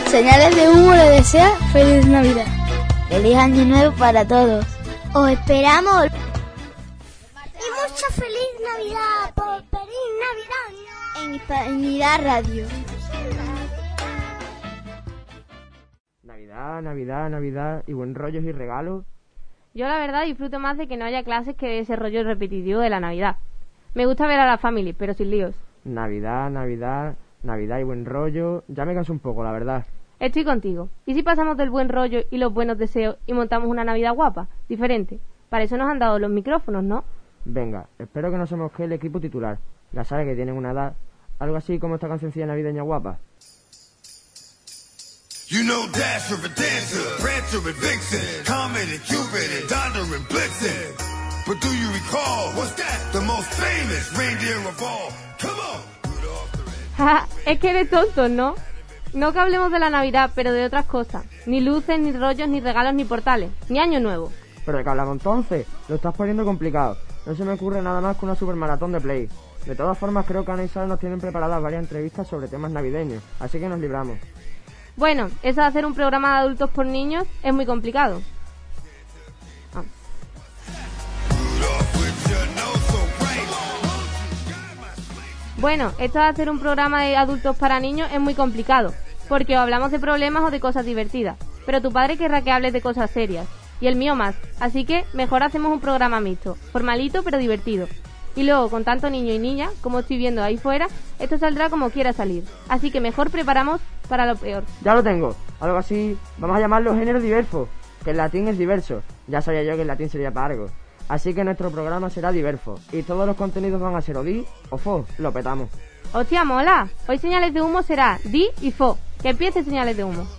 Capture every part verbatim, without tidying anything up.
Señales de Humo le desea feliz Navidad. Feliz Año Nuevo para todos. Os esperamos. Y mucha feliz Navidad por Feliz Navidad en Hispanidad Radio. Navidad, Navidad, Navidad y buen rollos y regalos. Yo la verdad disfruto más de que no haya clases que de ese rollo repetitivo de la Navidad. Me gusta ver a la family, pero sin líos. Navidad, Navidad, Navidad y buen rollo. Ya me canso un poco, la verdad. Estoy contigo. ¿Y si pasamos del buen rollo y los buenos deseos y montamos una Navidad guapa, diferente? Para eso nos han dado los micrófonos, ¿no? Venga, espero que no se mosquee el equipo titular. Ya sabes que tienen una edad, algo así como esta cancioncilla navideña guapa. You know Dasher and Dancer, Prancer and Vixen, Comet and Cupid and Donner and Blitzen. But do you recall, what's that? The most famous reindeer of all. Come on. Ja, es que eres tonto, ¿no? No que hablemos de la Navidad, pero de otras cosas. Ni luces, ni rollos, ni regalos, ni portales. Ni Año Nuevo. ¿Pero de qué hablamos entonces? Lo estás poniendo complicado. No se me ocurre nada más que una supermaratón de Play. De todas formas, creo que Ana y Sara nos tienen preparadas varias entrevistas sobre temas navideños. Así que nos libramos. Bueno, eso de hacer un programa de adultos por niños es muy complicado. Ah. Bueno, esto de hacer un programa de adultos para niños es muy complicado, porque o hablamos de problemas o de cosas divertidas, pero tu padre querrá que hables de cosas serias, y el mío más, así que mejor hacemos un programa mixto, formalito pero divertido. Y luego, con tanto niño y niña, como estoy viendo ahí fuera, esto saldrá como quiera salir, así que mejor preparamos para lo peor. Ya lo tengo, algo así, vamos a llamarlo género diverso, que el latín es diverso, ya sabía yo que el latín sería para algo. Así que nuestro programa será diverso, y todos los contenidos van a ser o di o fo, lo petamos. Hostia, mola, hoy Señales de Humo será di y fo, que empiece Señales de Humo.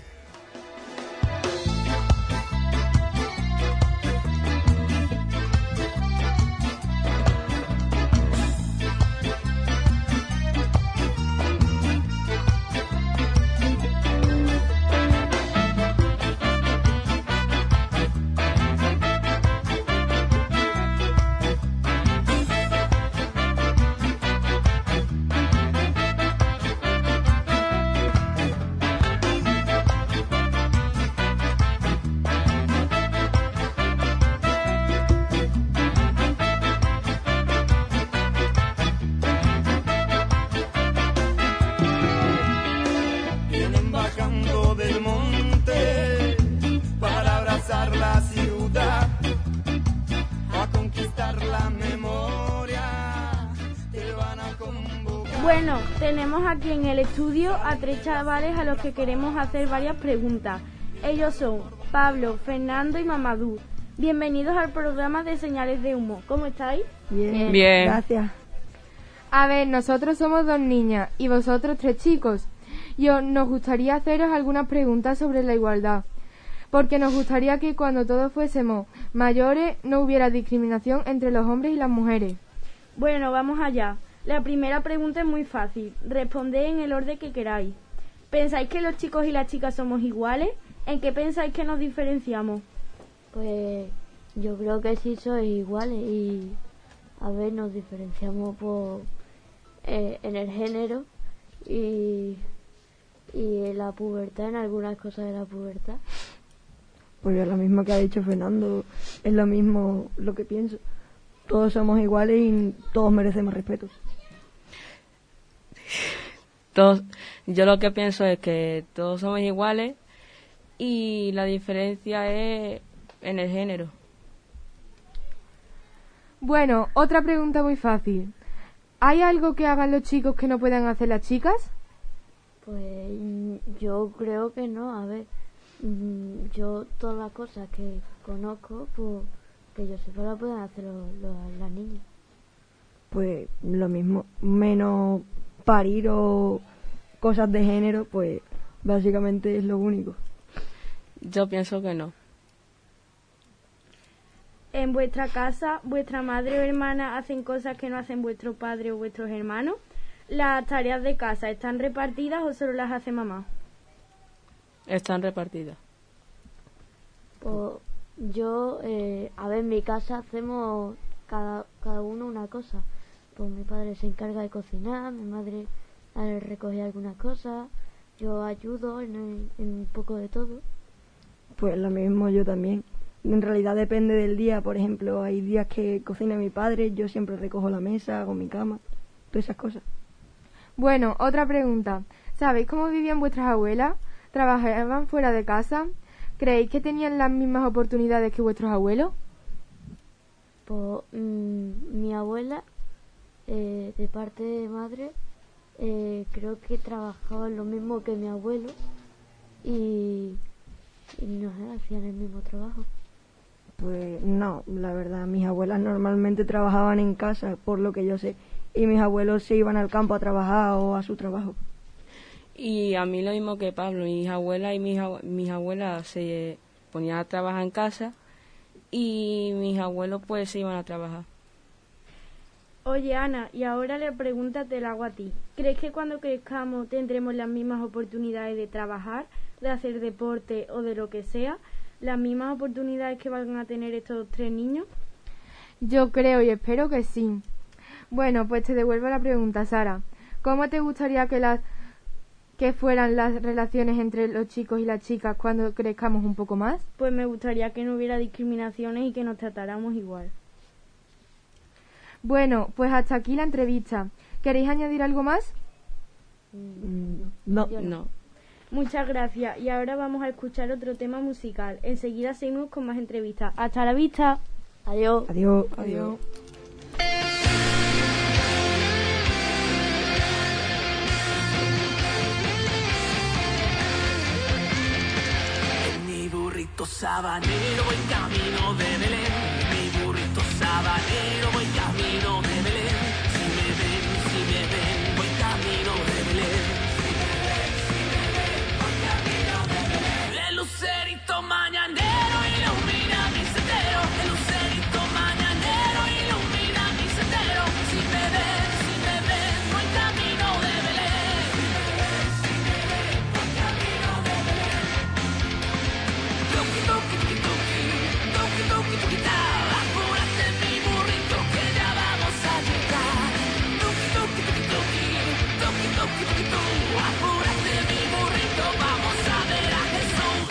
Bueno, tenemos aquí en el estudio a tres chavales a los que queremos hacer varias preguntas. Ellos son Pablo, Fernando y Mamadou. Bienvenidos al programa de Señales de Humo. ¿Cómo estáis? Bien. Bien. Gracias. A ver, nosotros somos dos niñas y vosotros tres chicos. Y os, nos gustaría haceros algunas preguntas sobre la igualdad. Porque nos gustaría que cuando todos fuésemos mayores no hubiera discriminación entre los hombres y las mujeres. Bueno, vamos allá. La primera pregunta es muy fácil. Responded en el orden que queráis. ¿Pensáis que los chicos y las chicas somos iguales? ¿En qué pensáis que nos diferenciamos? Pues yo creo que sí sois iguales y a ver, nos diferenciamos por eh, en el género y, y en la pubertad, en algunas cosas de la pubertad. Pues es lo mismo que ha dicho Fernando, es lo mismo lo que pienso. Todos somos iguales y todos merecemos respeto. Todos, yo lo que pienso es que todos somos iguales y la diferencia es en el género. Bueno, otra pregunta muy fácil. ¿Hay algo que hagan los chicos que no puedan hacer las chicas? Pues yo creo que no. A ver, yo todas las cosas que conozco, pues que yo sepa las pueden hacer los, los, las niñas. Pues lo mismo, menos parir o cosas de género, pues básicamente es lo único. Yo pienso que no. ¿En vuestra casa, vuestra madre o hermana hacen cosas que no hacen vuestro padre o vuestros hermanos? ¿Las tareas de casa están repartidas o solo las hace mamá? Están repartidas. Pues yo, eh, a ver, en mi casa hacemos cada, cada uno una cosa. Pues mi padre se encarga de cocinar, mi madre recoge algunas cosas, Yo ayudo en, en un poco de todo. Pues lo mismo yo también. En realidad depende del día. Por ejemplo, hay días que cocina mi padre, yo siempre recojo la mesa, hago mi cama, todas esas cosas. Bueno, otra pregunta. ¿Sabéis cómo vivían vuestras abuelas? ¿Trabajaban fuera de casa? ¿Creéis que tenían las mismas oportunidades que vuestros abuelos? Pues mmm, mi abuela, eh, de parte de madre, eh, creo que trabajaba lo mismo que mi abuelo y, y no sé, hacían el mismo trabajo. Pues no, la verdad, mis abuelas normalmente trabajaban en casa, por lo que yo sé, y mis abuelos se iban al campo a trabajar o a su trabajo. Y a mí lo mismo que Pablo, mis abuelas y mis, abue- mis abuelas se ponían a trabajar en casa y mis abuelos pues se iban a trabajar. Oye, Ana, y ahora la pregunta te la hago a ti. ¿Crees que cuando crezcamos tendremos las mismas oportunidades de trabajar, de hacer deporte o de lo que sea? ¿Las mismas oportunidades que van a tener estos tres niños? Yo creo y espero que sí. Bueno, pues te devuelvo la pregunta, Sara. ¿Cómo te gustaría que las que fueran las relaciones entre los chicos y las chicas cuando crezcamos un poco más? Pues me gustaría que no hubiera discriminaciones y que nos tratáramos igual. Bueno, pues hasta aquí la entrevista. ¿Queréis añadir algo más? No. No. Muchas gracias. Y ahora vamos a escuchar otro tema musical. Enseguida seguimos con más entrevistas. Hasta la vista. Adiós. Adiós. Adiós. Mi burrito sabanero voy camino de Belén. Mi burrito sabanero voy camino de Belén. Si me ven, si me ven, voy camino de Belén. Si me ven, si me ven, voy camino de Belén. El lucerito mañanero ilumina mi sendero. El lucerito mañanero ilumina mi sendero. Si me ven, si me ven, voy camino de Belén. Si me ven, si me ven, voy camino de Belén. Toki, toki, toki, toki, toki, toki, toki, ta. Apúrate mi burrito que ya vamos a llegar. Toki, toki, toki, toki, toki, toki, toki, tu. Apúrate mi burrito, vamos a ver a Jesús.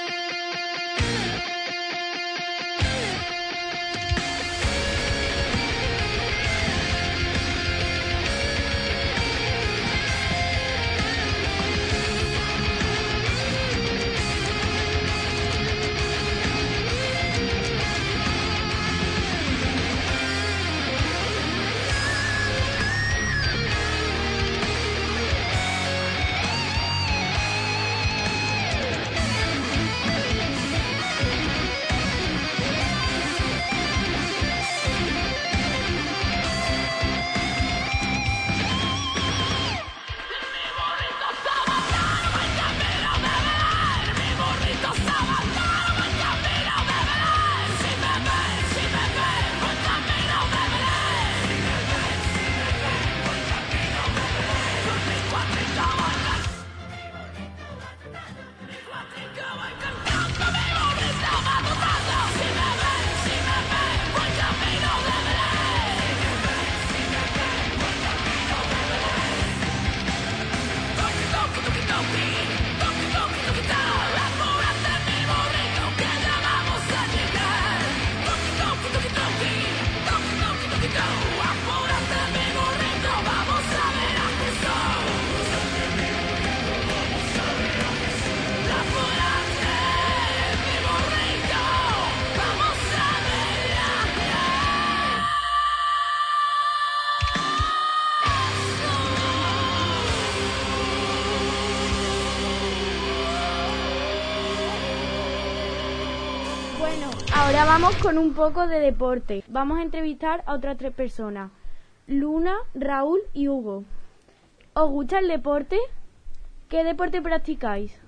Bueno, ahora vamos con un poco de deporte. Vamos a entrevistar a otras tres personas. Luna, Raúl y Hugo. ¿Os gusta el deporte? ¿Qué deporte practicáis?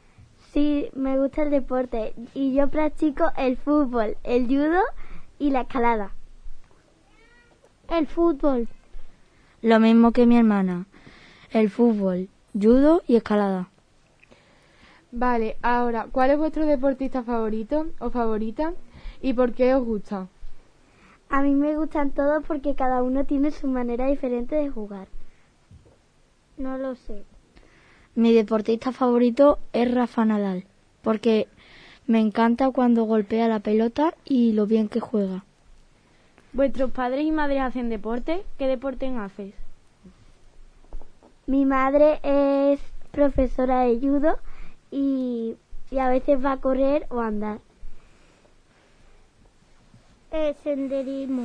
Sí, me gusta el deporte y yo practico el fútbol, el judo y la escalada. El fútbol. Lo mismo que mi hermana. El fútbol, judo y escalada. Vale, ahora, ¿cuál es vuestro deportista favorito o favorita y por qué os gusta? A mí me gustan todos porque cada uno tiene su manera diferente de jugar. No lo sé. Mi deportista favorito es Rafa Nadal, porque me encanta cuando golpea la pelota y lo bien que juega. ¿Vuestros padres y madres hacen deporte? ¿Qué deporte haces? Mi madre es profesora de judo y, y a veces va a correr o a andar. Eh, senderismo.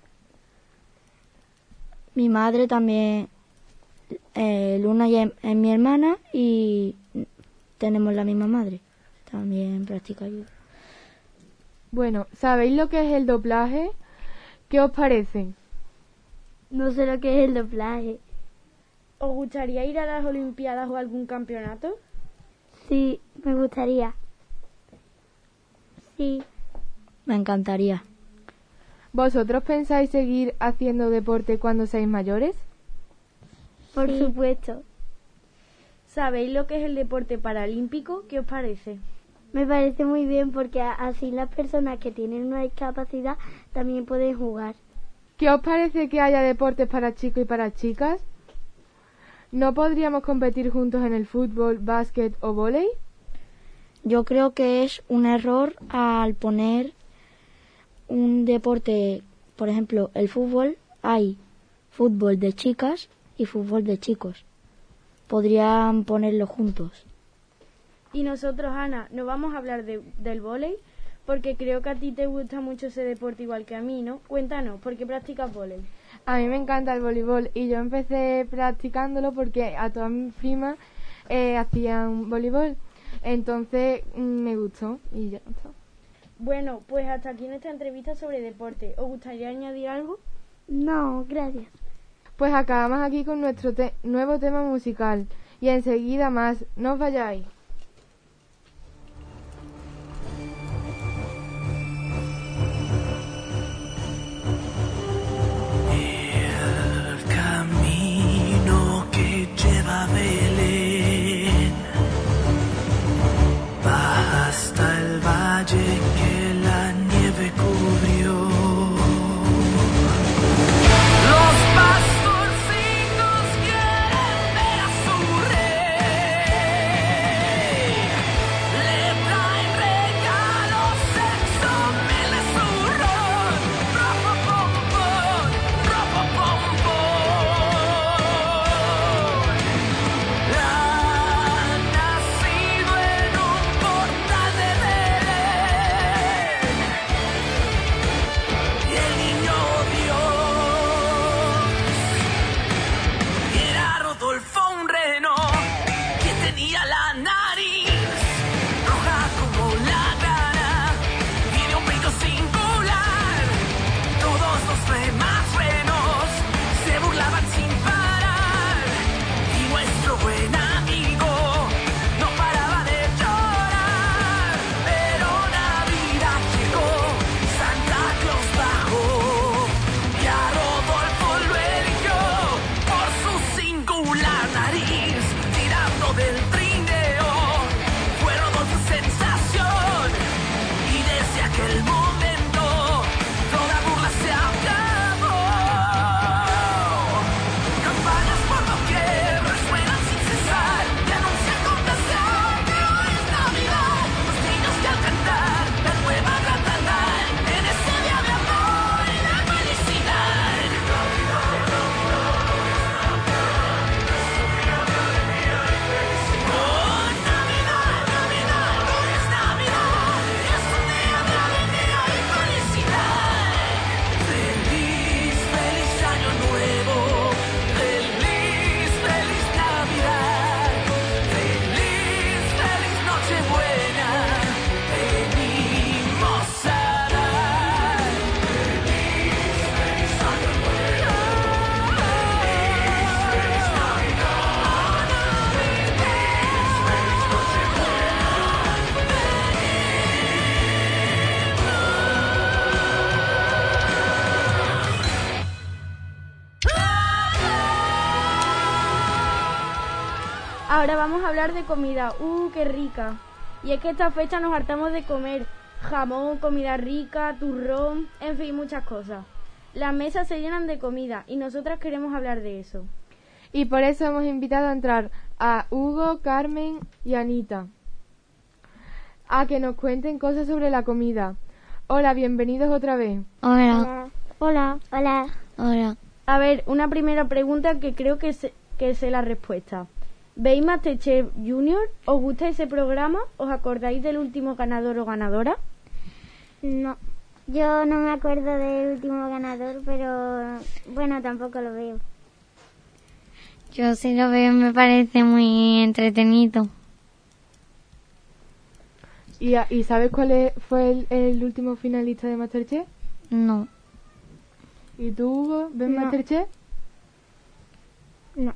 Mi madre también, eh, Luna ya es, es mi hermana y tenemos la misma madre. También practica judo. Bueno, ¿sabéis lo que es el doplaje? ¿Qué os parece? No sé lo que es el doplaje. ¿Os gustaría ir a las Olimpiadas o a algún campeonato? Sí, me gustaría. Sí. Me encantaría. ¿Vosotros pensáis seguir haciendo deporte cuando seáis mayores? Por Sí. supuesto. ¿Sabéis lo que es el deporte paralímpico? ¿Qué os parece? Me parece muy bien porque a- así las personas que tienen una discapacidad también pueden jugar. ¿Qué os parece que haya deportes para chicos y para chicas? ¿No podríamos competir juntos en el fútbol, básquet o vóley? Yo creo que es un error al poner un deporte, por ejemplo, el fútbol, hay fútbol de chicas y fútbol de chicos. Podrían ponerlo juntos. Y nosotros, Ana, no vamos a hablar de, del vóley, porque creo que a ti te gusta mucho ese deporte igual que a mí, ¿no? Cuéntanos, ¿por qué practicas vóley? A mí me encanta el voleibol y yo empecé practicándolo porque a todas mis primas eh, hacían voleibol. Entonces mm, me gustó y ya está. Bueno, pues hasta aquí nuestra entrevista sobre deporte. ¿Os gustaría añadir algo? No, gracias. Pues acabamos aquí con nuestro te- nuevo tema musical y enseguida más. No os vayáis. El camino que lleva a Belén va hasta el valle que la nieve cubrió. Los pastorcitos quieren ver a su rey. Le traen regalos, sexo, miel, zurrón, ropa, pompón, ropa, pompón. Ha nacido en un portal de Belén. Y el niño Dios era Rodolfo, un reno que tenía la nariz roja como la grana y de un peito singular. Todos los demás renos se burlaban sin parar y nuestro buen amigo no paraba de llorar. Pero Navidad llegó, Santa Claus bajó y a Rodolfo lo eligió por su singular nariz. Tirando del trineo fue Rodolfo sensación y desde aquel momento toda burla se acabó. Campanas por doquier resuenan sin cesar y anuncian con placer que hoy es Navidad. Los niños que al cantar la nueva cantarán en ese día de amor y de felicidad. Oh, Navidad, Navidad, hoy es Navidad, es un día de alegría y felicidad. Feliz, feliz año nuevo, feliz, feliz Navidad, feliz, feliz Nochebuena, venimos a dar. Feliz, feliz año nuevo, feliz, feliz Navidad, feliz, feliz Nochebuena. Ahora vamos a hablar de comida. ¡Uh, qué rica! Y es que esta fecha nos hartamos de comer jamón, comida rica, turrón, en fin, muchas cosas. Las mesas se llenan de comida y nosotras queremos hablar de eso. Y por eso hemos invitado a entrar a Hugo, Carmen y Anita a que nos cuenten cosas sobre la comida. Hola, bienvenidos otra vez. Hola. Hola. Hola. Hola. A ver, una primera pregunta que creo que sé, que sé la respuesta. ¿Veis MasterChef Junior? ¿Os gusta ese programa? ¿Os acordáis del último ganador o ganadora? No. Yo no me acuerdo del último ganador, pero bueno, tampoco lo veo. Yo sí lo veo, me parece muy entretenido. ¿Y, a- y sabes cuál es- fue el, el último finalista de MasterChef? No. ¿Y tú, Hugo, ves No. MasterChef? No.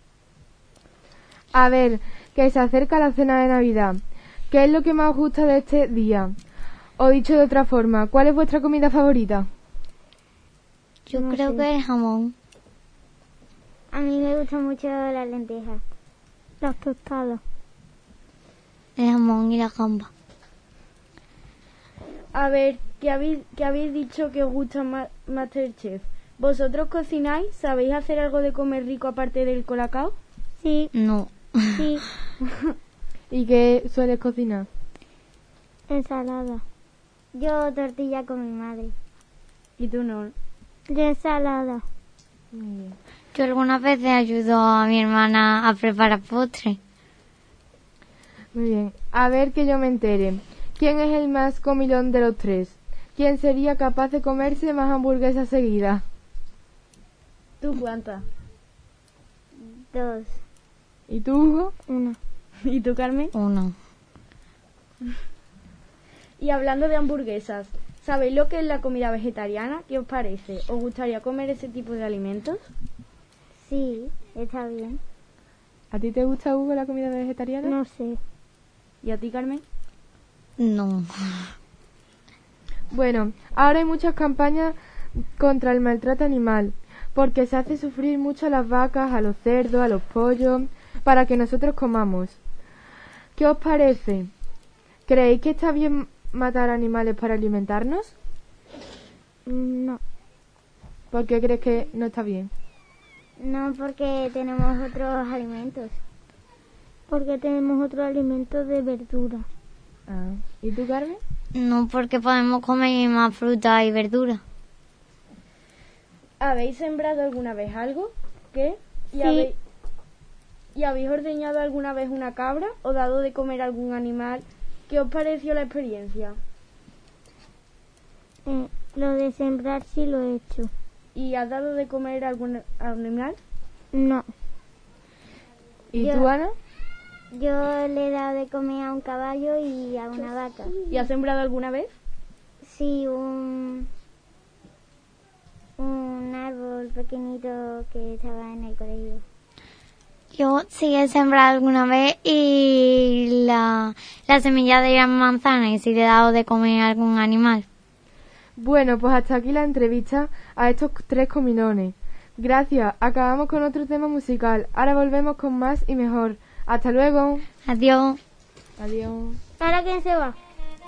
A ver, que se acerca la cena de Navidad. ¿Qué es lo que más os gusta de este día? O dicho de otra forma, ¿cuál es vuestra comida favorita? Yo No creo sé. que es jamón. A mí me gustan mucho las lentejas. Las tostadas. El jamón y la gamba. A ver, ¿qué habéis, qué habéis dicho que os gusta ma- MasterChef? ¿Vosotros cocináis? ¿Sabéis hacer algo de comer rico aparte del colacao? Sí, No. sí. ¿Y qué sueles cocinar? Ensalada. Yo tortilla con mi madre. ¿Y tú no? Yo ensalada. Muy bien. Yo algunas veces ayudo a mi hermana a preparar postre. Muy bien. A ver que yo me entere. ¿Quién es el más comilón de los tres? ¿Quién sería capaz de comerse más hamburguesas seguidas? ¿Tú cuántas? Dos. ¿Y tú, Hugo? Una. ¿Y tú, Carmen? Uno. Y hablando de hamburguesas, ¿sabéis lo que es la comida vegetariana? ¿Qué os parece? ¿Os gustaría comer ese tipo de alimentos? Sí, está bien. ¿A ti te gusta, Hugo, la comida vegetariana? No sé. ¿Y a ti, Carmen? No. Bueno, ahora hay muchas campañas contra el maltrato animal, porque se hace sufrir mucho a las vacas, a los cerdos, a los pollos, para que nosotros comamos. ¿Qué os parece? ¿Creéis que está bien matar animales para alimentarnos? No. ¿Por qué crees que no está bien? No, porque tenemos otros alimentos. Porque tenemos otro alimento de verdura. Ah. ¿Y tú, Carmen? No, porque podemos comer más fruta y verdura. ¿Habéis sembrado alguna vez algo? ¿Qué? ¿Y, Sí. habéis, ¿Y habéis ordeñado alguna vez una cabra o dado de comer algún animal? ¿Qué os pareció la experiencia? Eh, lo de sembrar sí lo he hecho. ¿Y has dado de comer algún animal? No. ¿Y Yo- tú, Ana? Yo le he dado de comer a un caballo y a una vaca. ¿Y has sembrado alguna vez? Sí, un, un árbol pequeñito que estaba en el colegio. Yo sí he sembrado alguna vez y la, la semilla de la manzana y sí le he dado de comer a algún animal. Bueno, pues hasta aquí la entrevista a estos tres comilones. Gracias, acabamos con otro tema musical. Ahora volvemos con más y mejor. Hasta luego. Adiós. Adiós. ¿Ahora quién se va?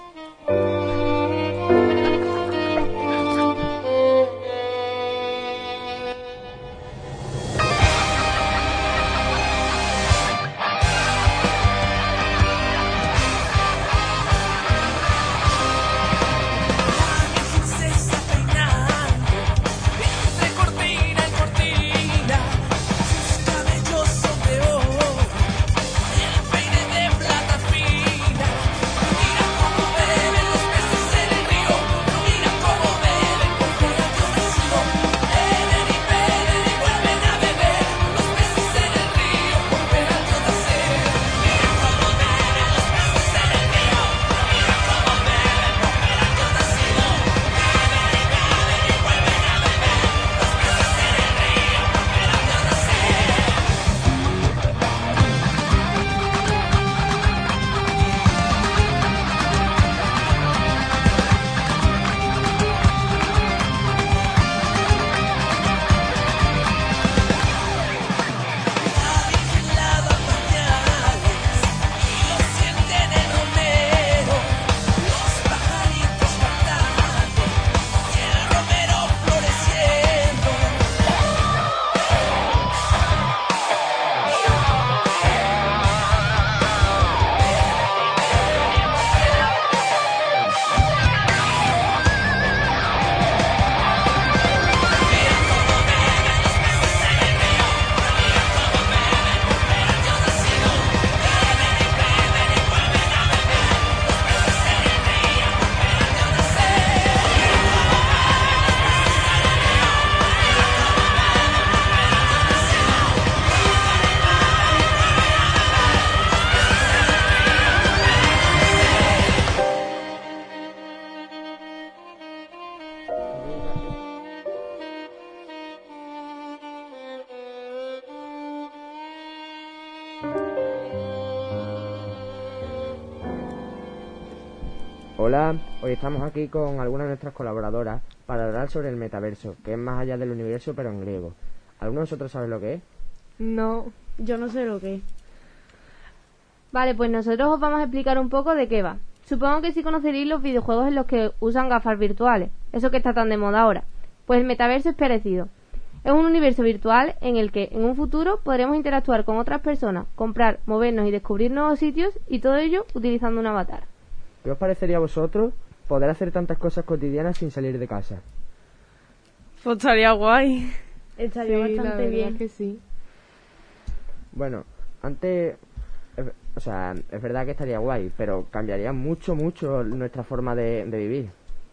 Se está peinando entre cortina y cortina, sus cabellos son de oro, el peine de plata fina. Mira cómo beben los Hola, hoy estamos aquí con algunas de nuestras colaboradoras para hablar sobre el metaverso, que es más allá del universo pero en griego. ¿Alguno de vosotros sabe lo que es? No, yo no sé lo que es. Vale, pues nosotros os vamos a explicar un poco de qué va. Supongo que sí conoceréis los videojuegos en los que usan gafas virtuales, eso que está tan de moda ahora. Pues el metaverso es parecido. Es un universo virtual en el que en un futuro podremos interactuar con otras personas, comprar, movernos y descubrir nuevos sitios, y todo ello utilizando un avatar. ¿Qué os parecería a vosotros poder hacer tantas cosas cotidianas sin salir de casa? Pues estaría guay. Estaría Sí, la bastante verdad bien. que sí. Bueno, antes, es- o sea, es verdad que estaría guay, pero cambiaría mucho, mucho nuestra forma de, de vivir.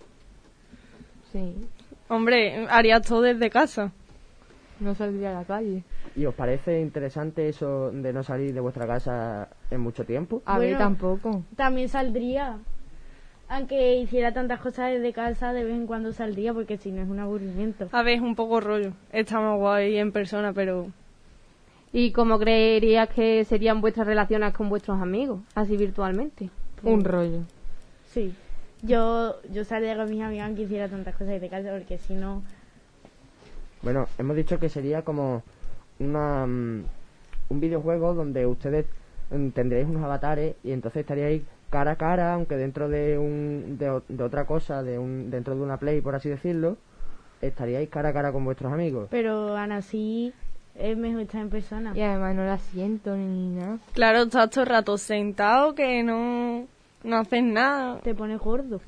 Sí. Hombre, haría todo desde casa. No saldría a la calle. ¿Y os parece interesante eso de no salir de vuestra casa en mucho tiempo? A ver, Bueno, tampoco. También saldría. Aunque hiciera tantas cosas desde casa, de vez en cuando saldría, porque si no es un aburrimiento. A ver, es un poco rollo. Está más guay en persona, pero... ¿Y cómo creerías que serían vuestras relaciones con vuestros amigos, así virtualmente? Un rollo. Sí. Yo, yo saldría con mis amigas aunque hiciera tantas cosas desde casa, porque si no... Bueno, hemos dicho que sería como una mm, un videojuego donde ustedes mm, tendríais unos avatares y entonces estaríais cara a cara, aunque dentro de un de, o- de otra cosa, de un dentro de una Play, por así decirlo, estaríais cara a cara con vuestros amigos. Pero aún así es mejor estar en persona. Y además no la siento ni nada. Claro, estás todo el rato sentado que no, no haces nada. Te pones gordo.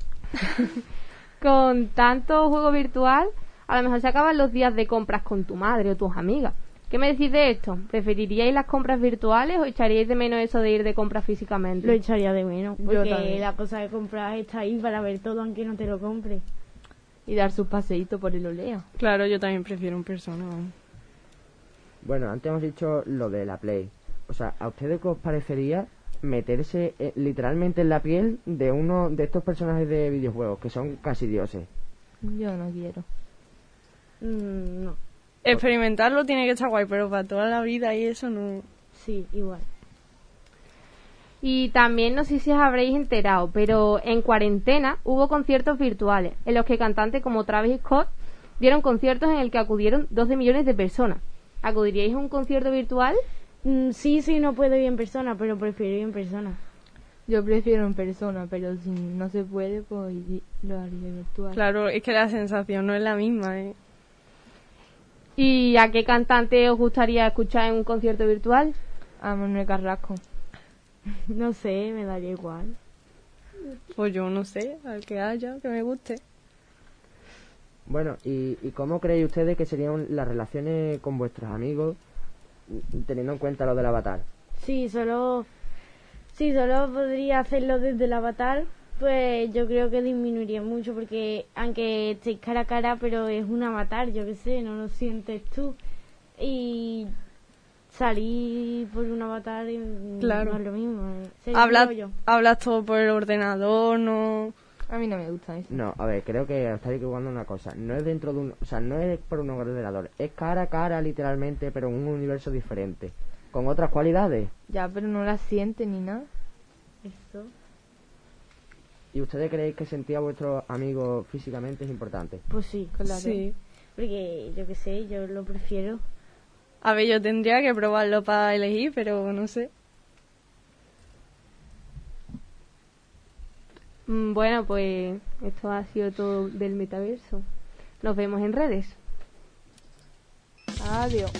Con tanto juego virtual, a lo mejor se acaban los días de compras con tu madre o tus amigas. ¿Qué me decís de esto? ¿Preferiríais las compras virtuales o echaríais de menos eso de ir de compras físicamente? Lo echaría de menos, Yo porque también. la cosa de comprar está ahí para ver todo aunque no te lo compres. Y dar sus paseitos por el olea. Claro, yo también prefiero en persona. vamos. Bueno, antes hemos dicho lo de la Play. O sea, ¿a ustedes qué os parecería meterse eh, literalmente en la piel de uno de estos personajes de videojuegos que son casi dioses? Yo no quiero. Mm, no, Experimentarlo tiene que estar guay, pero para toda la vida y eso no... sí, igual. Y también no sé si os habréis enterado, pero en cuarentena hubo conciertos virtuales en los que cantantes como Travis Scott dieron conciertos en el que acudieron doce millones de personas. ¿Acudiríais a un concierto virtual? Mm, sí, sí, no puedo ir en persona, pero prefiero ir en persona. Yo prefiero en persona, pero si no se puede, pues y- lo haría virtual. Claro, es que la sensación no es la misma, ¿eh? ¿Y a qué cantante os gustaría escuchar en un concierto virtual? A Manuel Carrasco. No sé, me daría igual. Pues yo no sé, al que haya, que me guste. Bueno, ¿y, y cómo creéis ustedes que serían las relaciones con vuestros amigos mm, teniendo en cuenta lo del avatar? Sí, solo, sí, solo podría hacerlo desde el avatar, pues yo creo que disminuiría mucho, porque aunque estéis cara a cara, pero es un avatar, yo qué sé, no lo sientes tú. Y salir por un avatar y Claro. no es lo mismo. eh. Sería un Hablas, rollo. hablas todo por el ordenador, no... A mí no me gusta eso. No, a ver, creo que estáis equivocando una cosa. No es dentro de un... O sea, no es por un ordenador. Es cara a cara, literalmente, pero en un universo diferente. Con otras cualidades. Ya, pero no la siente ni nada. Eso. ¿Y ustedes creéis que sentir a vuestros amigos físicamente es importante? Pues sí, Claro. Sí. porque yo qué sé, yo lo prefiero. A ver, yo tendría que probarlo para elegir, pero no sé. Mm, Bueno, pues esto ha sido todo del metaverso. Nos vemos en redes. Adiós.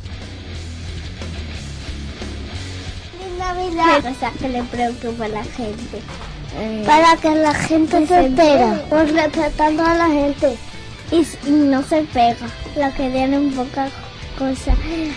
Navidad. Cosas que le preocupa a la gente. Para que la gente se espera. Pues respetando a la gente. Y, s- y no se pega. Los que tienen pocas cosas.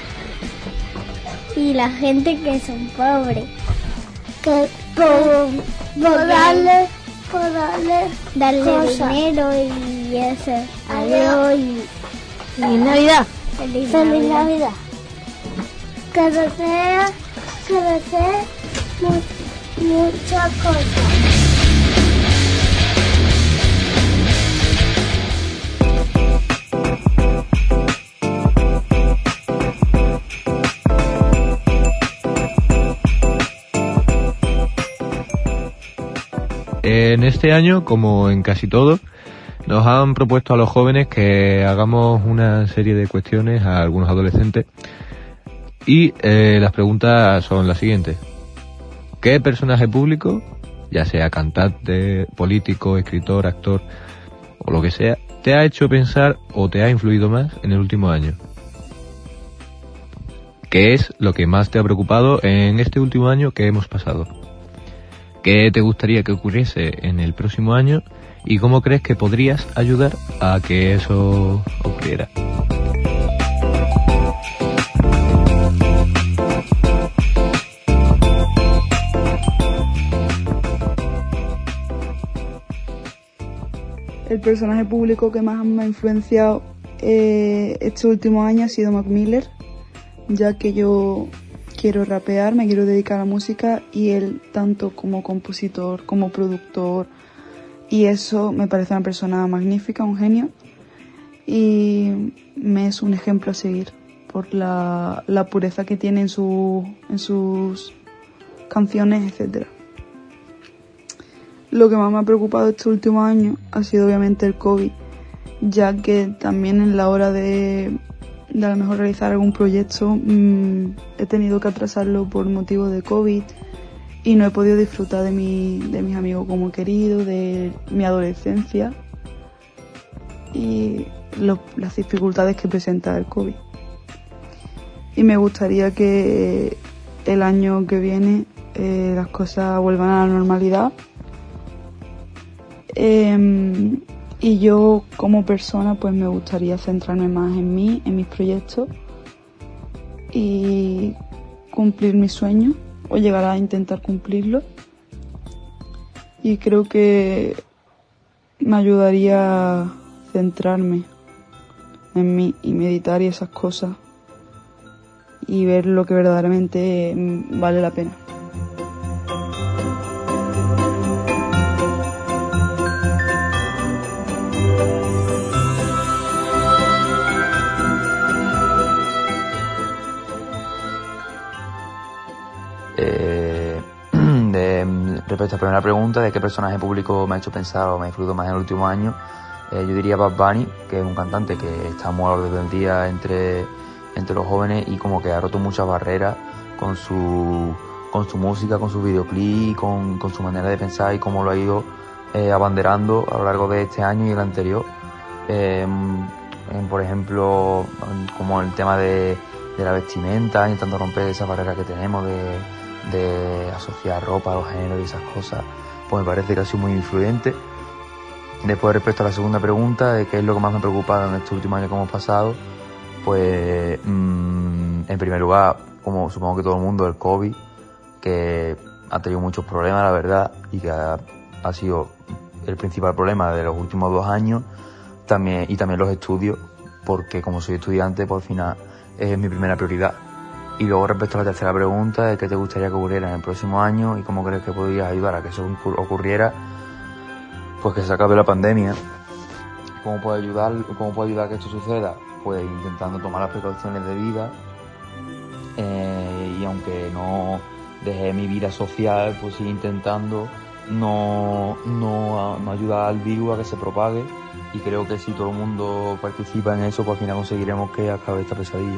Y la gente que son pobres. Que por, por darle, por darle, darle dinero y eso. Adiós y Feliz Navidad. feliz, feliz Navidad. Que desea, que desee mu- muchas cosas. En este año, como en casi todo, nos han propuesto a los jóvenes que hagamos una serie de cuestiones a algunos adolescentes y eh, las preguntas son las siguientes. ¿Qué personaje público, ya sea cantante, político, escritor, actor o lo que sea, te ha hecho pensar o te ha influido más en el último año? ¿Qué es lo que más te ha preocupado en este último año que hemos pasado? ¿Qué te gustaría que ocurriese en el próximo año? ¿Y cómo crees que podrías ayudar a que eso ocurriera? El personaje público que más me ha influenciado eh, este último año ha sido Mac Miller, ya que yo quiero rapear, me quiero dedicar a la música y él tanto como compositor, como productor, y eso me parece una persona magnífica, un genio, y me es un ejemplo a seguir por la, la pureza que tiene en, su, en sus canciones, etcétera. Lo que más me ha preocupado este último año ha sido obviamente el COVID, ya que también en la hora de, de a lo mejor realizar algún proyecto mmm, he tenido que atrasarlo por motivo de COVID y no he podido disfrutar de, mi, de mis amigos como he querido, de mi adolescencia y lo, las dificultades que presenta el COVID. Y me gustaría que el año que viene eh, las cosas vuelvan a la normalidad. Eh, y yo como persona pues me gustaría centrarme más en mí, en mis proyectos y cumplir mis sueños o llegar a intentar cumplirlos, y creo que me ayudaría a centrarme en mí y meditar y esas cosas y ver lo que verdaderamente vale la pena. Eh, de, respecto a la primera pregunta de qué personaje público me ha hecho pensar o me ha influido más en el último año, eh, yo diría Bad Bunny, que es un cantante que está muy a la orden del día entre, entre los jóvenes y como que ha roto muchas barreras con su, con su música, con su videoclip y con, con su manera de pensar y cómo lo ha ido eh, abanderando a lo largo de este año y el anterior. Eh, en, por ejemplo, como el tema de, de la vestimenta, intentando romper esa barrera que tenemos de de asociar ropa a los géneros y esas cosas, pues me parece que ha sido muy influyente. Después, respecto a la segunda pregunta de qué es lo que más me ha preocupado en este último año que hemos pasado, pues mmm, en primer lugar, como supongo que todo el mundo, el COVID, que ha tenido muchos problemas, la verdad, y que ha, ha sido el principal problema de los últimos dos años, también y también los estudios, porque como soy estudiante, por final es mi primera prioridad. Y luego, respecto a la tercera pregunta, de qué te gustaría que ocurriera en el próximo año y cómo crees que podrías ayudar a que eso ocurriera, pues que se acabe la pandemia. ¿Cómo puedo ayudar, cómo puedo ayudar a que esto suceda? Pues intentando tomar las precauciones debidas, eh, y aunque no dejé mi vida social, pues sigo intentando no, no, no ayudar al virus a que se propague, y creo que si todo el mundo participa en eso, pues al final conseguiremos que acabe esta pesadilla.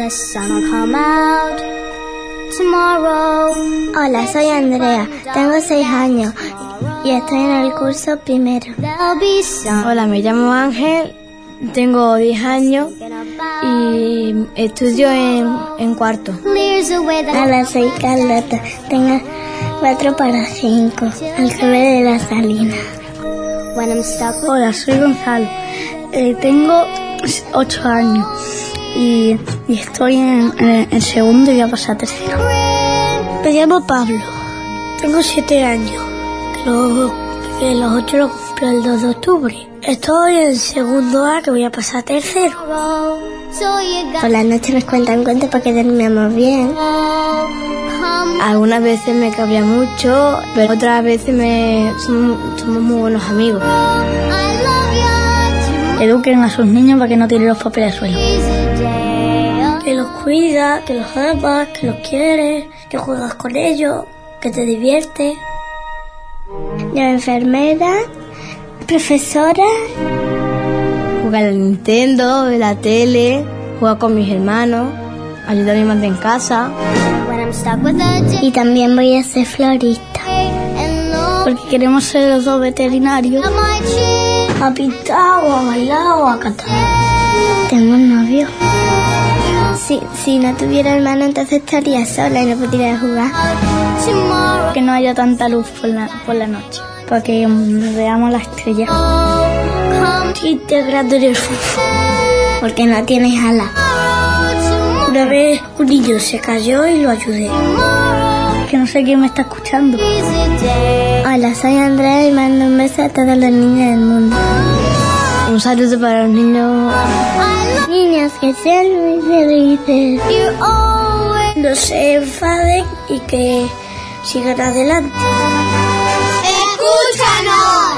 the sun will come out tomorrow. Hola, soy Andrea, tengo seis años y estoy en el curso primero. Hola, me llamo Ángel, tengo diez años y estudio en, en cuarto. Hola, soy Carlota, tengo cuatro para cinco, al revés de la salina. Hola, soy Gonzalo, eh, tengo ocho años y, y estoy en, en, en segundo y voy a pasar a tercero. Me llamo Pablo, tengo siete años, que los, que los ocho lo cumplo el dos de octubre. Estoy en segundo A, que voy a pasar a tercero. Por la noche nos cuentan cuentos para que dormamos bien. Algunas veces me cabrea mucho, pero otras veces me somos, somos muy buenos amigos. Eduquen a sus niños para que no tiren los papeles al suelo. Que los cuida, que los amas, que los quieres, que juegas con ellos, que te diviertes. Yo enfermera, profesora. Jugar al Nintendo, ver la tele, jugar con mis hermanos, ayudar a mi madre en casa. Y también voy a ser florista. Porque queremos ser los dos veterinarios. A pintar o a bailar o a cantar. Tengo un novio. Si, si no tuviera hermano, entonces estaría sola y no podría jugar. Que no haya tanta luz por la, por la noche, para que veamos las estrellas. Integrando en el fútbol. Porque no tienes alas. Una vez un niño se cayó y lo ayudé. Que no sé quién me está escuchando. Hola, soy Andrea y mando un beso a todos los niños del mundo. Un saludo para los niños. Niños que sean muy felices. No se enfaden y que sigan adelante. ¡Escúchanos!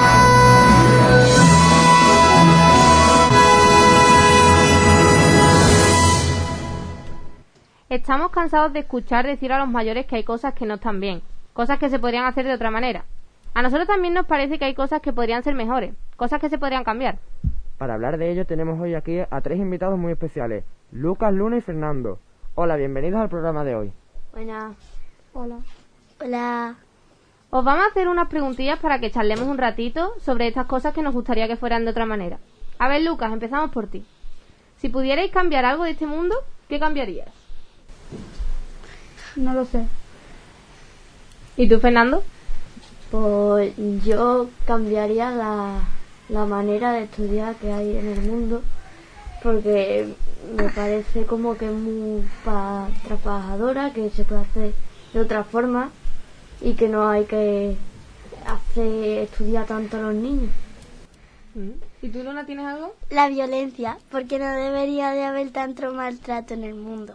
Estamos cansados de escuchar decir a los mayores que hay cosas que no están bien, cosas que se podrían hacer de otra manera. A nosotros también nos parece que hay cosas que podrían ser mejores, cosas que se podrían cambiar. Para hablar de ello tenemos hoy aquí a tres invitados muy especiales, Lucas, Luna y Fernando. Hola, bienvenidos al programa de hoy. Buenas. Hola. Hola. Os vamos a hacer unas preguntillas para que charlemos un ratito sobre estas cosas que nos gustaría que fueran de otra manera. A ver, Lucas, empezamos por ti. Si pudierais cambiar algo de este mundo, ¿qué cambiarías? No lo sé. ¿Y tú, Fernando? Pues yo cambiaría la, la manera de estudiar que hay en el mundo, porque me parece como que es muy pa- trabajadora, que se puede hacer de otra forma y que no hay que hacer estudiar tanto a los niños. ¿Y tú, Luna, tienes algo? La violencia, porque no debería de haber tanto maltrato en el mundo.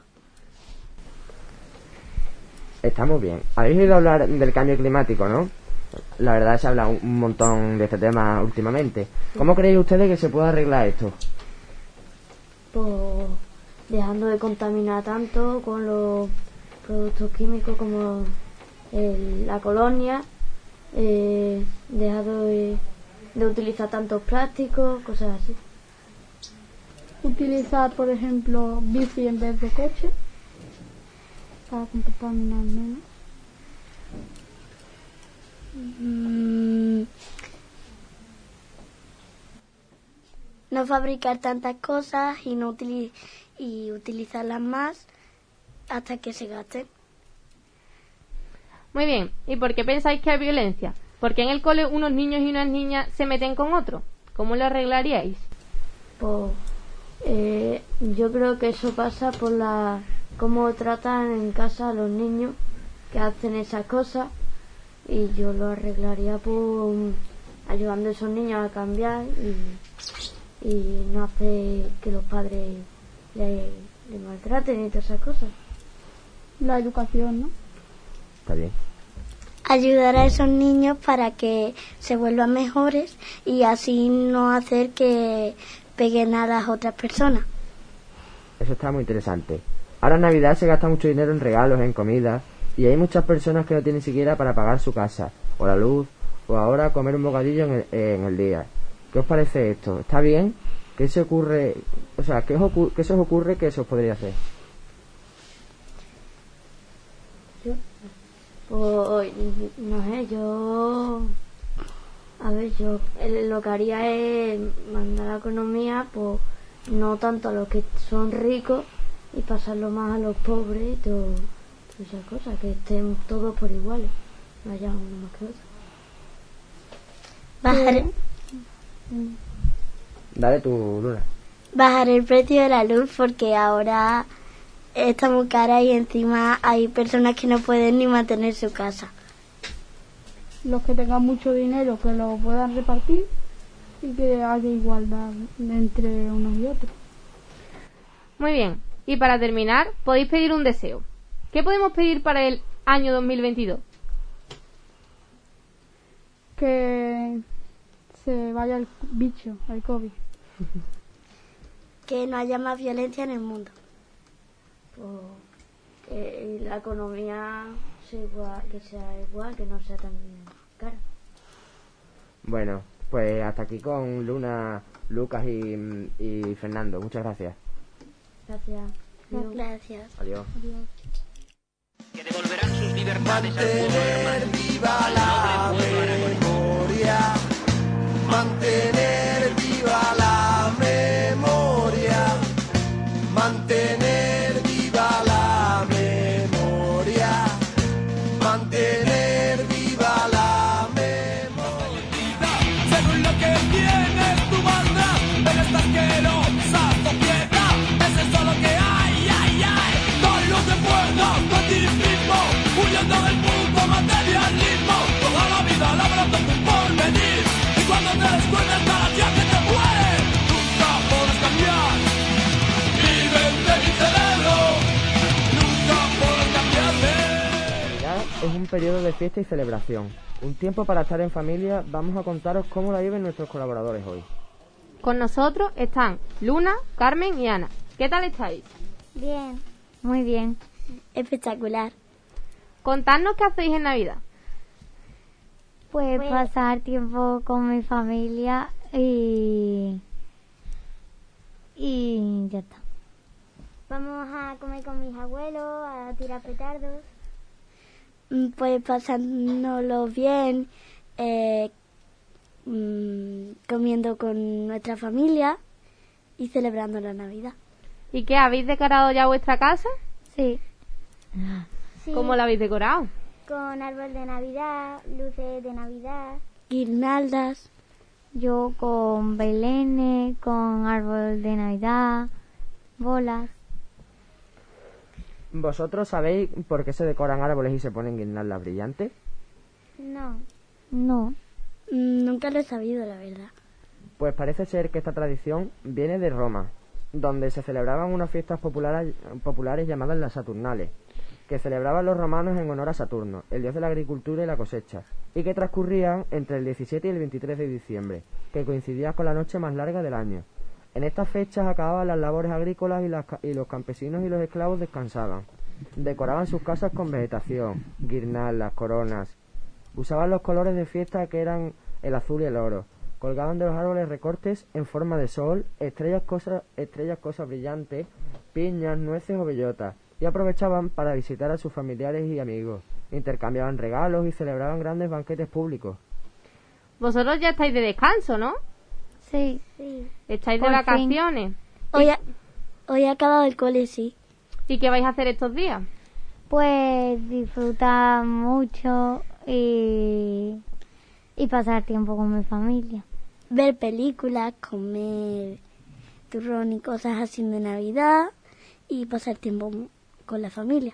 Estamos bien. ¿Habéis oído hablar del cambio climático, no? La verdad se habla un montón de este tema últimamente. ¿Cómo creéis ustedes que se puede arreglar esto? Pues dejando de contaminar tanto con los productos químicos como el, la colonia, eh, dejando de, de utilizar tantos plásticos, cosas así. Utilizar, por ejemplo, bici en vez de coche, para contaminar menos. Mm, no fabricar tantas cosas y no utili- y utilizarlas más hasta que se gasten. Muy bien. ¿Y por qué pensáis que hay violencia? ¿Por qué en el cole unos niños y unas niñas se meten con otros? ¿Cómo lo arreglaríais? Pues eh, yo creo que eso pasa por la cómo tratan en casa a los niños que hacen esas cosas, y yo lo arreglaría por ayudando a esos niños a cambiar y, y no hacer que los padres le, le maltraten y todas esas cosas. La educación, ¿no? Está bien. Ayudar a esos niños para que se vuelvan mejores y así no hacer que peguen a las otras personas. Eso está muy interesante. Ahora en Navidad se gasta mucho dinero en regalos, en comida, y hay muchas personas que no tienen siquiera para pagar su casa, o la luz, o ahora comer un bocadillo en el, en el día. ¿Qué os parece esto? ¿Está bien? ¿Qué se ocurre? O sea, ¿qué, os ocu- qué se os ocurre que se os podría hacer? Pues, no sé, yo... A ver, yo eh, lo que haría es mandar la economía, pues, no tanto a los que son ricos y pasarlo más a los pobres y todo, todas esas cosas, que estén todos por iguales, no haya uno más que otro. Bajar, Dale tu Luna. bajar el precio de la luz porque ahora está muy cara y encima hay personas que no pueden ni mantener su casa. Los que tengan mucho dinero que lo puedan repartir y que haya igualdad entre unos y otros. Muy bien. Y para terminar, podéis pedir un deseo. ¿Qué podemos pedir para el año dos mil veintidós? Que se vaya el bicho, el COVID. Que no haya más violencia en el mundo. Pues, que la economía sea igual, que sea igual, que no sea tan cara. Bueno, pues hasta aquí con Luna, Lucas y, y Fernando. Muchas gracias. Gracias. Adiós. Gracias. Adiós. Que devolverán sus libertades al pueblo hermano. Viva la memoria, mantener viva la memoria, mantener viva la memoria, mantener viva la memoria. Según lo que tiene tu banda, en esta asquerosa sociedad, es eso lo que hay, ay, ay, con luz de fuerza, continuismo, huyendo del puto materialismo, toda la vida labrando tu porvenir, y cuando te des cuenta está la tía que te muere, nunca podrás cambiar, vive de mi cerebro, nunca podrás cambiarme. Navidad es un periodo de fiesta y celebración. Un tiempo para estar en familia. Vamos a contaros cómo la viven nuestros colaboradores hoy. Con nosotros están Luna, Carmen y Ana. ¿Qué tal estáis? Bien. Muy bien. Espectacular. Contadnos qué hacéis en Navidad. Pues, Pues- pasar tiempo con mi familia y... y ya está. Vamos a comer con mis abuelos, a tirar petardos. Mm, Pues pasándonos bien, eh, mm, comiendo con nuestra familia y celebrando la Navidad. ¿Y qué? ¿Habéis decorado ya vuestra casa? Sí. Sí. ¿Cómo la habéis decorado? Con árbol de Navidad, luces de Navidad, guirnaldas. Yo con belenes, con árbol de Navidad, bolas. ¿Vosotros sabéis por qué se decoran árboles y se ponen guirnaldas brillantes? No, No. mm, nunca lo he sabido, la verdad. Pues parece ser que esta tradición viene de Roma, donde se celebraban unas fiestas populares, populares llamadas las Saturnales, que celebraban los romanos en honor a Saturno, el dios de la agricultura y la cosecha, y que transcurrían entre el diecisiete y el veintitrés de diciembre, que coincidía con la noche más larga del año. En estas fechas acababan las labores agrícolas y, las ca- y los campesinos y los esclavos descansaban. Decoraban sus casas con vegetación, guirnaldas, coronas. Usaban los colores de fiesta que eran el azul y el oro. Colgaban de los árboles recortes en forma de sol, estrellas cosas, estrellas cosas brillantes, piñas, nueces o bellotas, y aprovechaban para visitar a sus familiares y amigos. Intercambiaban regalos y celebraban grandes banquetes públicos. Vosotros ya estáis de descanso, ¿no? Sí. Sí. ¿Estáis de Por vacaciones? Hoy ha, hoy ha acabado el cole, sí. ¿Y qué vais a hacer estos días? Pues disfrutar mucho y, y pasar tiempo con mi familia. Ver películas, comer turrón y cosas así de Navidad y pasar tiempo con la familia.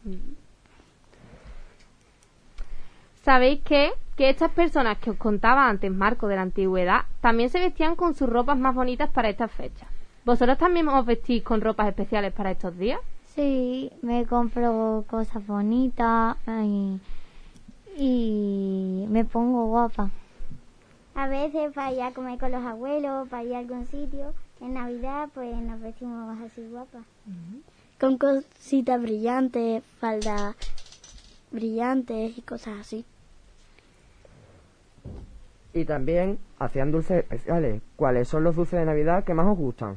¿Sabéis qué? Que estas personas que os contaba antes, Marco, de la antigüedad, también se vestían con sus ropas más bonitas para estas fechas. ¿Vosotros también os vestís con ropas especiales para estos días? Sí, me compro cosas bonitas y, y me pongo guapa. A veces para ir a comer con los abuelos, para ir a algún sitio. En Navidad pues nos vestimos así guapas. Con cositas brillantes, faldas brillantes y cosas así. Y también hacían dulces especiales. ¿Cuáles son los dulces de Navidad que más os gustan?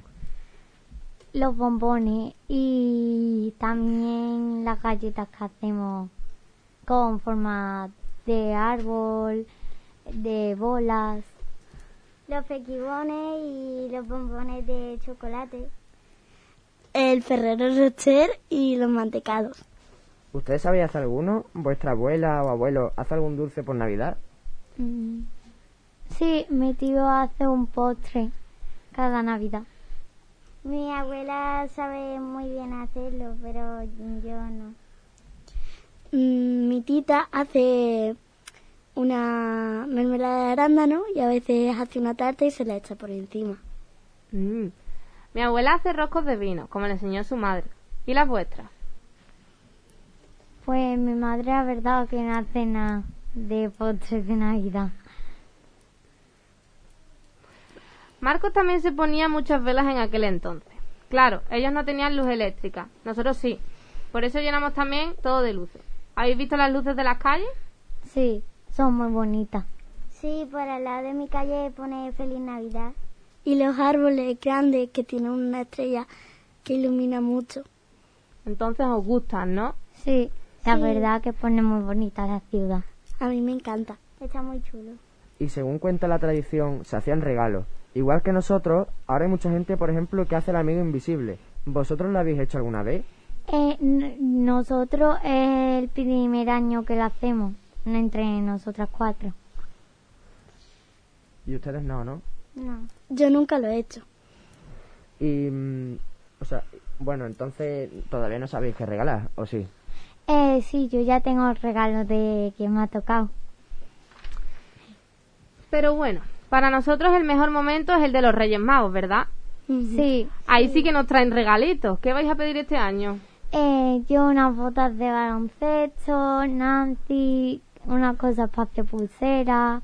Los bombones y también las galletas que hacemos con forma de árbol, de bolas. Los fequibones y los bombones de chocolate. El Ferrero Rocher y los mantecados. ¿Ustedes sabéis hacer alguno? ¿Vuestra abuela o abuelo hace algún dulce por Navidad? Mm. Sí, mi tío hace un postre cada Navidad. Mi abuela sabe muy bien hacerlo, pero yo no. Mm, mi tita hace una mermelada de arándano y a veces hace una tarta y se la echa por encima. Mm. Mi abuela hace roscos de vino, como le enseñó su madre. ¿Y las vuestras? Pues mi madre, la verdad, que no hace nada de postres de Navidad. Marcos también se ponía muchas velas en aquel entonces. Claro, ellos no tenían luz eléctrica, nosotros sí. Por eso llenamos también todo de luces. ¿Habéis visto las luces de las calles? Sí, son muy bonitas. Sí, por al lado de mi calle pone Feliz Navidad. Y los árboles grandes que tienen una estrella que ilumina mucho. Entonces os gustan, ¿no? Sí, la Sí. verdad que pone muy bonita la ciudad. A mí me encanta. Está muy chulo. Y según cuenta la tradición, se hacían regalos. Igual que nosotros, ahora hay mucha gente, por ejemplo, que hace el amigo invisible. ¿Vosotros lo habéis hecho alguna vez? Eh, n- nosotros es el primer año que lo hacemos, entre nosotras cuatro. Y ustedes no, ¿no? No. Yo nunca lo he hecho. Y, mm, o sea, bueno, entonces todavía no sabéis qué regalar, ¿o sí? Eh, sí, yo ya tengo el regalo de que me ha tocado. Pero bueno, para nosotros el mejor momento es el de los Reyes Magos, ¿verdad? Sí. Ahí sí que nos traen regalitos. ¿Qué vais a pedir este año? Eh, yo unas botas de baloncesto, Nancy, unas cosas para hacer pulsera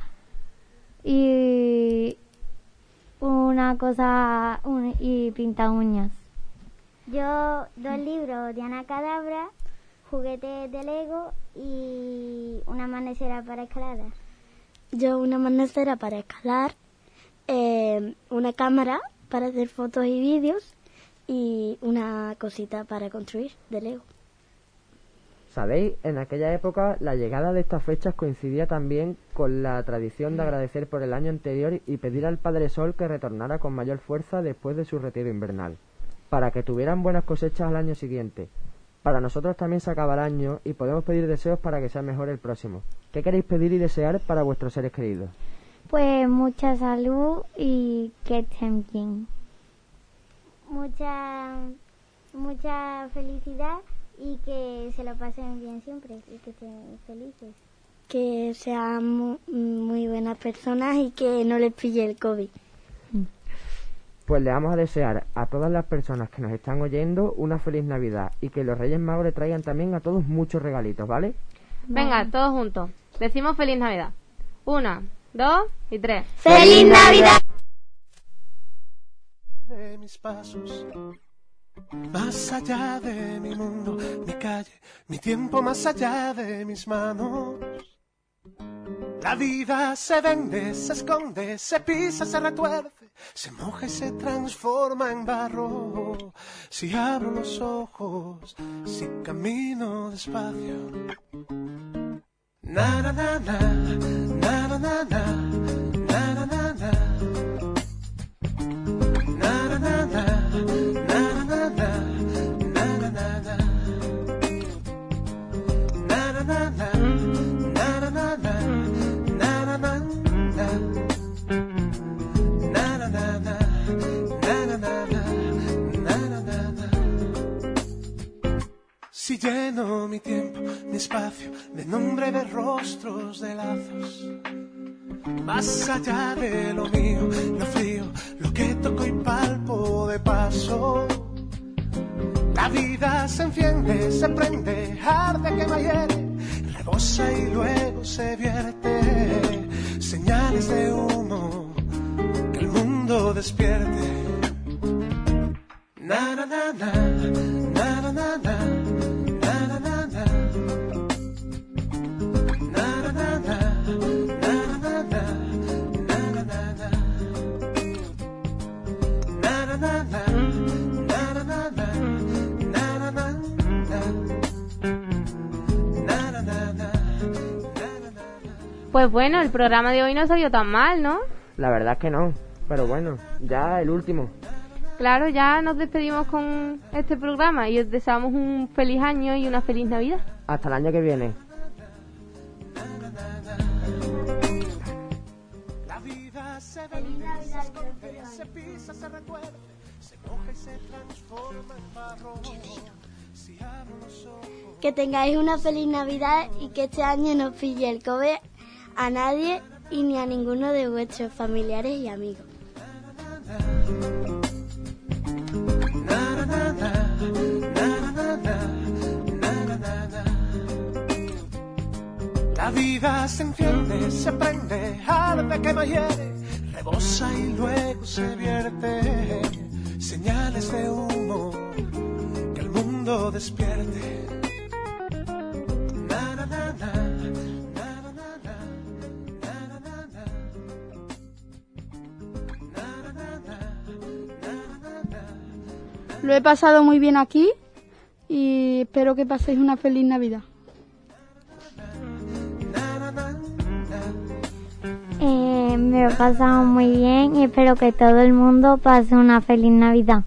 y una cosa un, y pinta uñas. Yo dos libros de Ana Cadabra, juguetes de Lego y una manecera para escalada. Yo una manecera para escalar, eh, una cámara para hacer fotos y vídeos y una cosita para construir de Lego. ¿Sabéis? En aquella época la llegada de estas fechas coincidía también con la tradición de agradecer por el año anterior y pedir al Padre Sol que retornara con mayor fuerza después de su retiro invernal, para que tuvieran buenas cosechas al año siguiente. Para nosotros también se acaba el año y podemos pedir deseos para que sea mejor el próximo. ¿Qué queréis pedir y desear para vuestros seres queridos? Pues mucha salud y que estén bien. Mucha, mucha felicidad y que se lo pasen bien siempre y que estén felices. Que sean mu- muy buenas personas y que no les pille el COVID. Pues le vamos a desear a todas las personas que nos están oyendo una feliz Navidad y que los Reyes Magos le traigan también a todos muchos regalitos, ¿vale? Venga, todos juntos. Decimos Feliz Navidad. Una, dos y tres. ¡Feliz Navidad! De mis pasos, más allá de mi mundo, mi calle, mi tiempo, más allá de mis manos. La vida se vende, se esconde, se pisa, se retuerce, se moja y se transforma en barro. Si abro los ojos, si camino despacio. Na na na na, na na na na, na na na na. Na na na na, na na na na, na na na na. Na na na na, na na na na, na na na na. Na na na na, na na na na, na na na na. Si lleno mi tiempo, mi espacio, de nombre, de rostros, de lazos, más allá de lo mío, lo frío, lo que toco y palpo de paso. La vida se enciende, se prende, arde, quema, hiere, rebosa y luego se vierte. Señales de humo, que el mundo despierte. Na na na na, na na na na, na na na na. Na na na na, na na na na, na na na na. Na na na na, na na na na, na na na na. Na na na na. Pues bueno, el programa de hoy no salió tan mal, ¿no? La verdad es que no, pero bueno, ya el último. Claro, ya nos despedimos con este programa y os deseamos un feliz año y una feliz Navidad. Hasta el año que viene. La vida se vende, se esconde, se pisa, se recuerda, se moja y se transforma en barro. Si abro los ojos. Que tengáis una feliz Navidad y que este año no pille el COVID a nadie y ni a ninguno de vuestros familiares y amigos. La vida se enciende, se prende, arde que me hiere, rebosa y luego se vierte. Señales de humo, que el mundo despierte. Na, na, na, na, na, na, na, na, na, na, na. Lo he pasado muy bien aquí y espero que paséis una feliz Navidad. Eh, me lo he pasado muy bien y espero que todo el mundo pase una feliz Navidad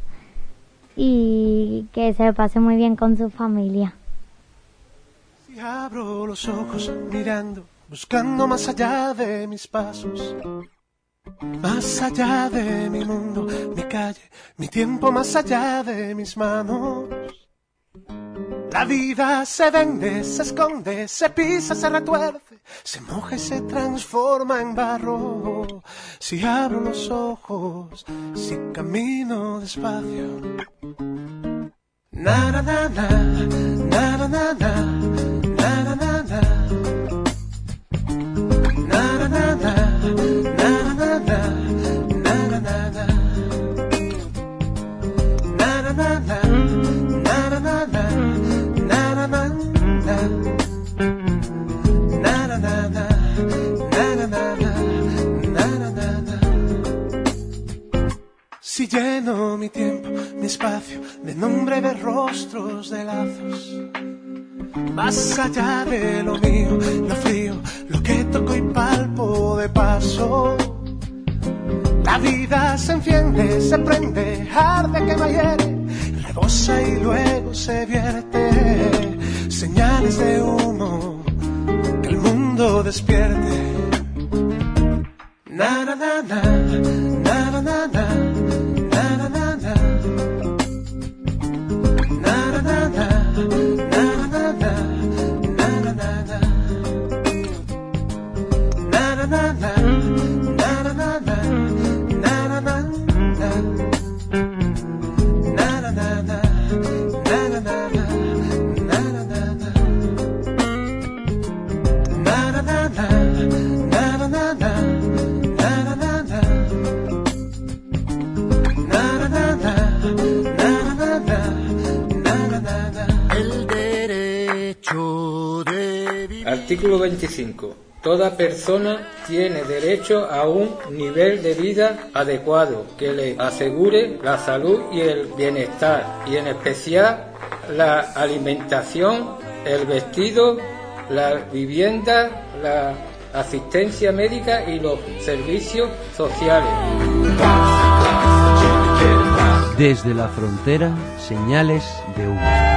y que se lo pase muy bien con su familia. Si abro los ojos mirando, buscando más allá de mis pasos, más allá de mi mundo, mi calle, mi tiempo, más allá de mis manos. La vida se vende, se esconde, se pisa, se retuerce, se moja y se transforma en barro. Si abro los ojos, si camino despacio. Na na na na, na na na na, na na na na. Na na na na, na na na na, na na na na. Na na na na, na na na na. Si lleno mi tiempo, mi espacio de nombre, de rostros, de lazos, más allá de lo mío, lo frío, lo que toco y palpo de paso. La vida se enciende, se prende, arde que me hiere, rebosa y luego se vierte. Señales de humo, que el mundo despierte. Na na na na, na na na na, na na na na. Na na na na, na na na na, na na na na. Na na na na, na na na na, na na na na. Na na na na, na na na na. El derecho de vivir. Artículo veinticinco. Toda persona tiene derecho a un nivel de vida adecuado que le asegure la salud y el bienestar, y en especial la alimentación, el vestido, la vivienda, la asistencia médica y los servicios sociales. Desde la frontera, señales de humo.